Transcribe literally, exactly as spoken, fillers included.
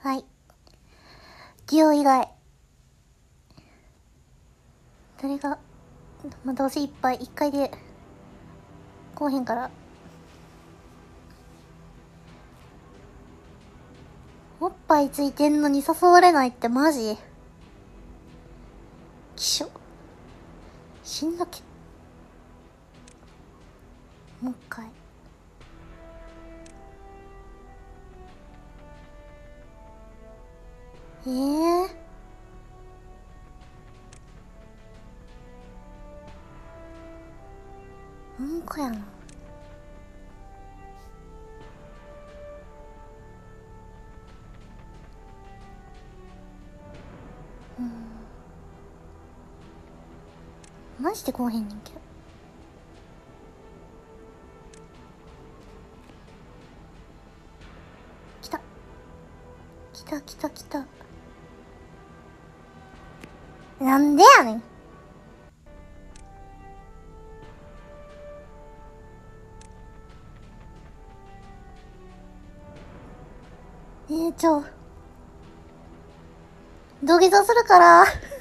はい。デュオ以外。誰が、まあ、どうせいっぱい、一回で、こうへんから。おっぱいついてんのに誘われないってマジきしょ。しんどけ。もう一回。ええー。なんかやな。うん。マジでこうへんねんけど。来た。来た来た来た。なんでやねん。えー、ちょ。土下座するから。